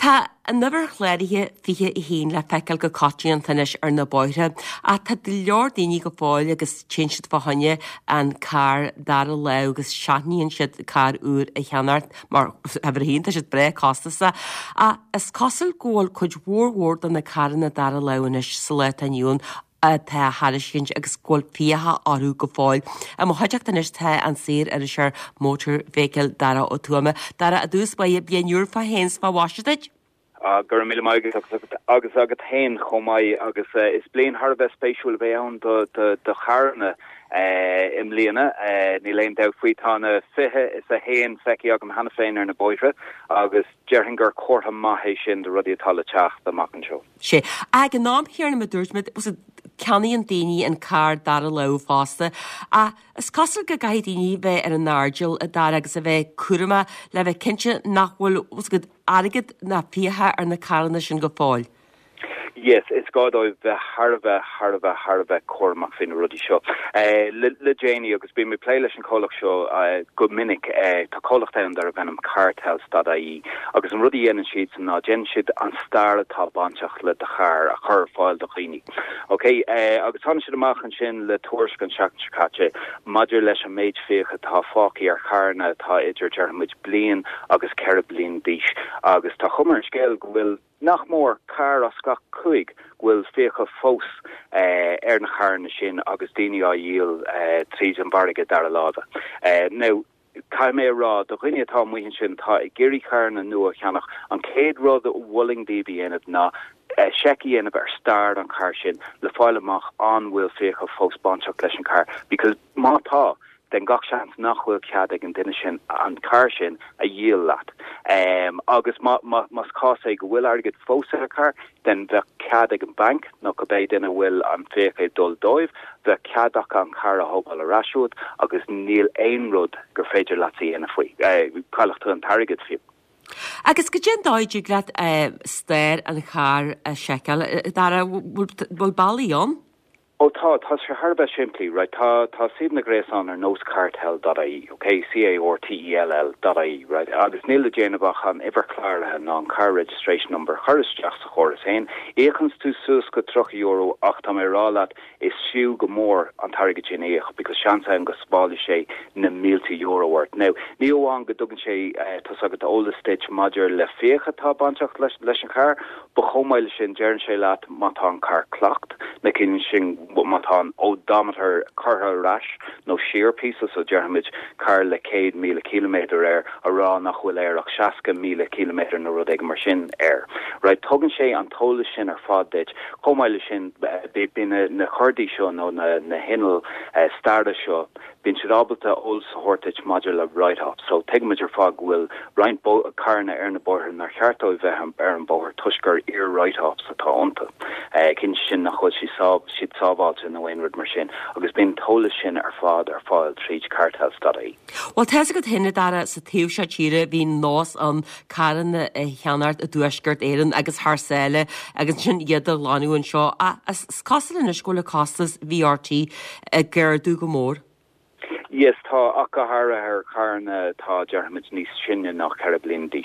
Tá an nabar chléirithe fiche I hín le feiceil go catíon tanis ar na bóithre a tá leor daoine go fáil agus tinsiad fahanne an car dar a le agus seaníonn siad car úr a cheanart mar ebar hínta siad bre costasa a is cosal ggóil chuid mhórhór an na carna dar a lehanis sa le aniuún tá hariscint agus ggóil fiotha áú go fáil. A má haideach tanis the an sér ar seir mótar féceil dara ó tuama. Dara a dús ba bíonúr fa héins fa Washington? Gur mí agus agad hain chomai agus is blian har bheith spéisiúil bhéann do charna im líana ní léon da faoitána fithe is a héin feici agam hana féin ar na bóithre agus dearthain gur cuatha maithé sin de rudí atá teach do macan seo. Sé ag an nám hiar na dúirt was ceannaíon daoine an car dar a le fásta a is cosal go gaith daoine bheith ar an nárdil a dar agus a bheith cuarama le bheith cinse nachhfuil go agad na fiotha ar na carna sin go fáil. Yes, it's got a harva cormac fin ruddy show. Le Janie agus be me playlist and callach show good minic to callach down there venom cartels.ie agus an ruddy en sheets and gen shit an star top banchach le de char a chur file de chini. Okay, agus han shit machen shin le tours kan shak chakache modular lesh mage feke ta faki ar charna ta idir germich blin agus carablin dish agus ta hummer scale will nach mór car a sca cuig will fécha fós ar na charna sin agus daine á díal tríd an barige dar a láda. Now, cai mé rá do chuine atá muhin sin tá I géirí charna nua cheannach an céad rud a bhfuling díbí inad ná Sheki in about starred on car shin le file mach on will fécha fós banchach leis an car because mátá den gach chance nachhfuil ceadig an duine sin an car sin a díal lat. Agus mas cása go bhfuil agad fós a car, den bheith ceadig an bank nó go bé duine bhfuil an fécha dul dóibh, bheith ceadach an car a hóbal a rasúd agus níl éon rud gur féidir latí ina faoi. Cailachta an targad fiú. Agus go dén dáidú glad stéir an char a seiceal, dara bhfuil bailí on? Tá sé harba simply, right? Tá sib na grés an ar nosecartel.ie, okay? CARTELL.ie, right? Agus níl le déanamh an iwwer clárlathe ná an car registration number churis deach sa choras hain. Échans tú sus go €3 ach tá mé rálat is siú go mór an target sin éach because seansa an go spáili sé na €1,000 worth. Now, ní óháin go dugan sé tá sagad óla stitch maidir le fécha tá banteach leis an car, ba chomáile sin dearan sé leat mátá an car clocht, na cin sin matan odometer car rash no sheer pieces so Jeremich car le 100,000 kilometer air ara nachhfuil air ach 60,000 kilometer na rodig mar sin air right tugan sé an tola sin ar fad dit comáile sin be bin na chordi show no na hinel starda show bin sirábalta old hortage modular right up so tegmager fog will right carna ar na border na charto vehem ar an boher tushgar ear right up sa tá onta kin sin nachhfuil she'd saw in the Wainwood machine agus been tola sin ar fáil tríd cartels.ie. Well, te go hinne dara sa tíú se tíre hín nás an caran cheanart a dúisgurt éan agus thsáile agus sin iad a láúin seo a costal in na scóla costas VRT gur dú go mór. Yes, tá acahara ar carna tá Jeremid níos sinne nach carablin díis.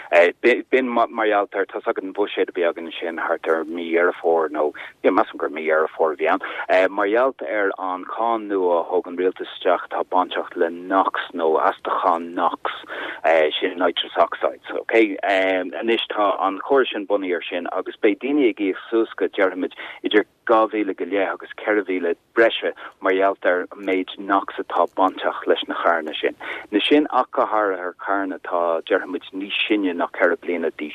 Bin marialtar tá sagad an bhuiséad be agan sin hartar mí ar fór nó masan gur mí ar fór bhían. Marialta ar an chán nua thug an rialtasteach tá banteach le NOx nó astachan NOx sin nitrous oxides. Okay? Anis tá an chóir sin buní ar sin agus bé daine ag súsca Jeremid idir 2,000 go léir agus 4,000 breise marialtar méid NOx atá banteach leis na charna sin. Na sin acahara ar carna tá Jeremid ní sinne nach carablina díis.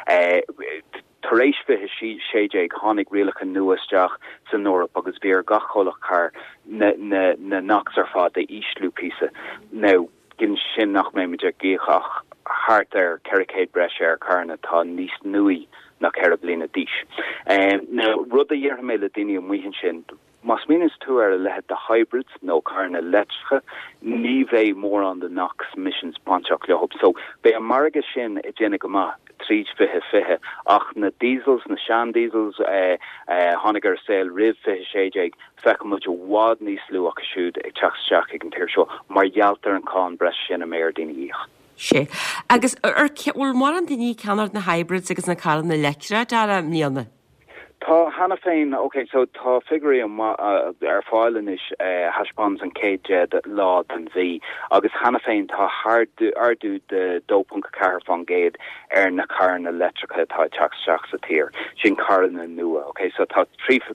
Taréis fithe séé hánig rialacha nuasteach san Norop agus bhíar gacholach car na NOx ar fád de íslú písa. Now, gin sin nach méimiidir géchach hart ar caricéid breise ar carna tá níos nui na carablina díis. Now, rud a dhéar mé le daine muhin sin mas minus tú ar lehead the hybrids no carna letre ní bheith mór an the NOx emissions panchach le hob so be a marga sin e dénne go ma tríd fihe ach na diesels na sean diesels honiger sale rib fihe séig fech much wad ní slú ach siúd ag teach ag an tíir seo mar jaltar an cá bres sin a méir daine ich. sé. Agus bhfuil mar an daoine ceannar na hybrids agus na caran na leicre dar mlíonna. Tá hanna féin, okay, so tá figurí fáilin is haspans an céad lá an bhí, agus hanna féin tá ardú de 2.4 fan géad na cairna electrica tá teach sa tír, sin cairna nua, okay, so tá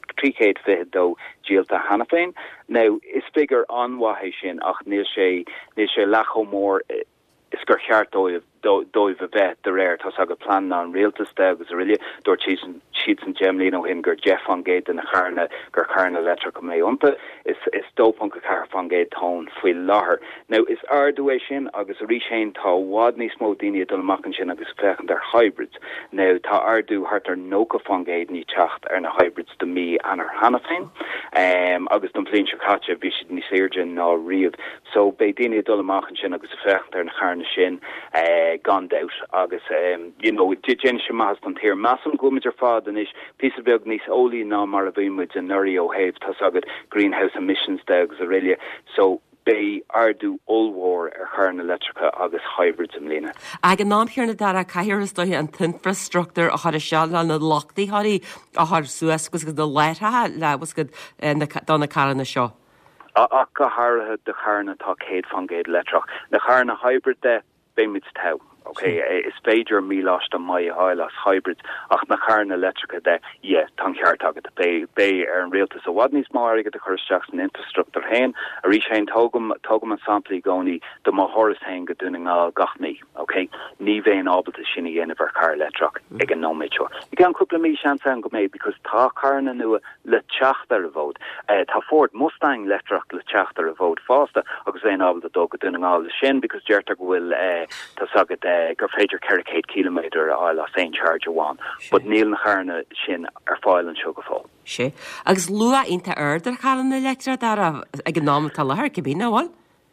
350 díalta hanna féin. Now, is figure anwahe sin ach níl sé lecho mór is gur cheart dóibh a bheith de réir tá a go plan an réaltaiste agus rilí dúir siad an Gemlín ó hin gur Jeff an géad na charna gur carna letra go mé ompa is 2.4 fan géad tón faoi láthair. Now is ardú sin agus a rí sin tá bhád níos mó daoine dulmachchan sin agus fechan ar hybrids. Now tá ardú hart ar nóca fan géad ní teacht ar na hybrids de mí an ar hanna féin agus don plín secaite bhí siad ní séirgin ná riamh. So bé daoine dulmachchan sin agus fechan ar na charna sin gone out agus Jen Shamas an here massam gomidir fad and ish piece of bug nís oli ná mar a bhímuid an nurí ó héh tá agad greenhouse emissions degus a riile so bei ardú allwar ar charna electrica agus hybrids am lína. Ag an námhiarna dara caiir is dói an infrastructure a char seall na lochtaí harí a char suas gus go do leitha le was go donna carna seo. A go harthe de charna tá céad fan géad letrach. Na charna hybrid de béimiid tau. Okay, is féidir míláist an mai háilas hybrids ach na charna electrica de tan ceart agad bé ar an réaltas a bhd níos má agad a chuisteach an infrastructure hain a rí sé tógam an samplaí gcónaí do má thoras hain go dúna ngá gachnaí, okay? Ní bhéon ábalta sinna dhéanamh ar car electric ag an nóméid seo. I gan cúpla mí sean an go méid because tá carna nua le teacht ar a bhód. Tá Ford Mustang electric le teacht ar a bhód fásta agus bhéon ábalta dó go dúna ngá le sin because deirtar go bhfuil tá sagad gur féidir 100 kilometer á féin charge aháin, but níl na charna sin ar fáil an seo go fáil. Sé. Agus lua inta ardar chalan na electra dar ag an náma tal lethir go bína bháil?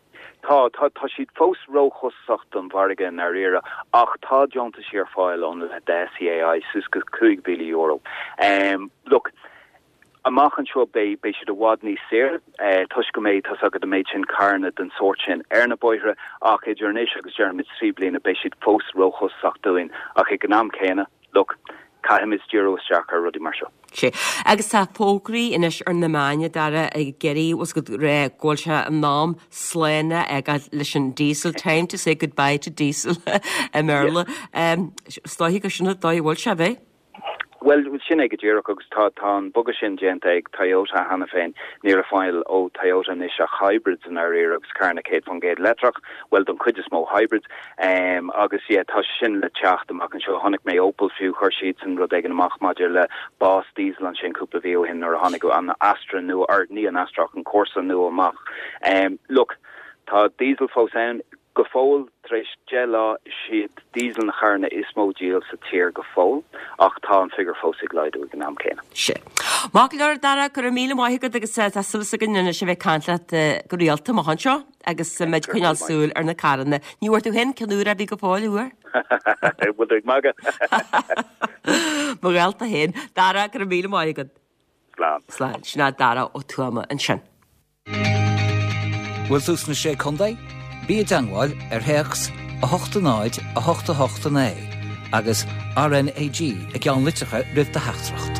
Tá siad fós róchosachta an bharige ar éire ach tá deonta sí ar fáil ón le DCAI sus go €2 billion. Look, amachchan seo bé siad a bhád níos séir, tuis go méid tas agad a méid sin carna den sort sin ar na boithre ach idirnéis agus dearmid 3 bliana bé siad fós róchosachtaín ach ag gnám céine, look, caiim is dúró isteach ar rudí mar seo. Sé. Agus tá fógraí inis ar na maine dara ag geirí was go ghil se an nám sléine ag leis an diesel time to say goodbye to diesel a Merle. Stáithí go sinna dóhil se bheith? Well, sin ag ddíireach agus tá an bugad sin génta ag Toyota hanna féin níor a fáil ó Toyota is a hybrids in ar éire agus carna céad fan géad letrach, well don chuid is mó hybrids agus tá sin le teacht amach an seo tháinig mé Opel fiú chuir siad an rud ag an amach maidir le bás diesel an sin cúpla bhío hin ar a tháinig go an Astra nua ar ní an Astra an Corsa nua amach. Look, tá diesel fós ann go fóil treis gela siad diesel na charna is mó díal sa tír go fóil ach tá an figur fósig leidú ag an am céine. Sé. Má leir dara gur míle maithigad agus sulsa go nuna se bheith cantla go réalta máhan seo agus meid chuineál súil ar na carna. Níúir tú hen ceúra bhí go fáil uair? Bud ag maga. Má réalta hen, dara gur míle maithigad. Slán. Sinna dara ó tuama an sin. Bhfuil tús na sé condaid? Bí dangháil ar heachs a 8 a 8 agus RNAG ag an litrecha ribh de heachtracht.